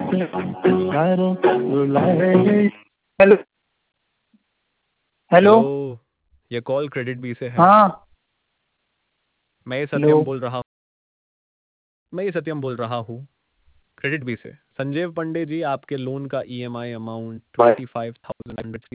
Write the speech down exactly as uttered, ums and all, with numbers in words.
Hello hello. Hello, ये call credit B से है। हाँ। मैं ये हेलो। सत्यम बोल रहा मैं ये सत्यम बोल रहा हूँ क्रेडिट बी से। संजीव पांडे जी, आपके लोन का EMI amount twenty five thousand